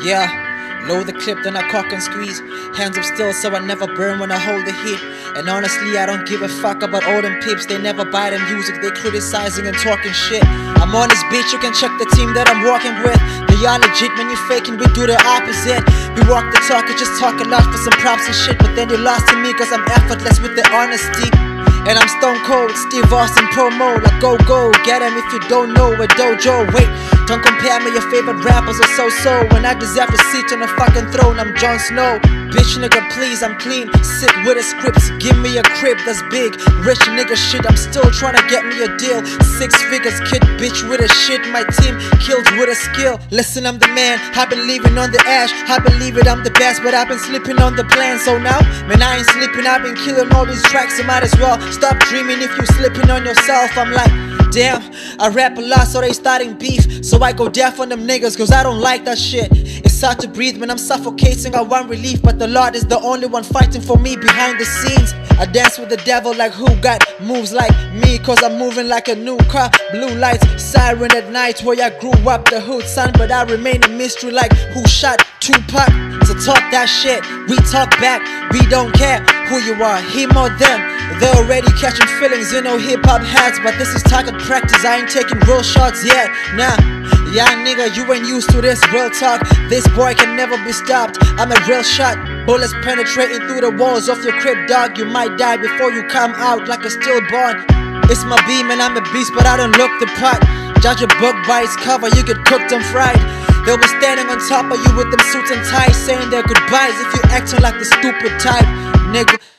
Yeah, load the clip, then I cock and squeeze. Hands up still so I never burn when I hold the heat. And honestly, I don't give a fuck about all them peeps. They never buy the music, they criticizing and talking shit. I'm on this beat, you can check the team that I'm walking with. They are legit, when you faking, we do the opposite. We walk the talk, you just talk a lot for some props and shit. But then they lost to me cause I'm effortless with the honesty. And I'm stone cold, Steve Austin promo. Like go, get him if you don't know a dojo. Wait, don't compare me, your favorite rappers are so-so. When I deserve a seat on the fucking throne, I'm Jon Snow. Bitch nigga please, I'm clean, sick with the scripts. Give me a crib that's big, rich nigga shit. I'm still trying to get me a deal. 6 figures kid, bitch with a shit. My team kills with a skill. Listen, I'm the man, I've been living on the ash. I believe it, I'm the best, but I've been sleeping on the plan. So now, man, I ain't sleeping, I've been killing all these tracks. You might as well stop dreaming if you slipping on yourself. I'm like, damn, I rap a lot so they starting beef. So I go deaf on them niggas cause I don't like that shit. It's hard to breathe when I'm suffocating, I want relief. But the Lord is the only one fighting for me behind the scenes. I dance with the devil like who got moves like me, cause I'm moving like a new car. Blue lights, siren at night where I grew up, the hood son. But I remain a mystery like who shot Tupac. So talk that shit, we talk back. We don't care who you are, him or them. They're already catching feelings, you know hip-hop hats. But this is target practice, I ain't taking real shots yet. Nah, yeah nigga, you ain't used to this real talk. This boy can never be stopped, I'm a real shot. Bullets penetrating through the walls of your crib, dog. You might die before you come out like a stillborn. It's my beam and I'm a beast, but I don't look the part. Judge a book by its cover, you get cooked and fried. They'll be standing on top of you with them suits and ties, saying their goodbyes if you acting like the stupid type, nigga.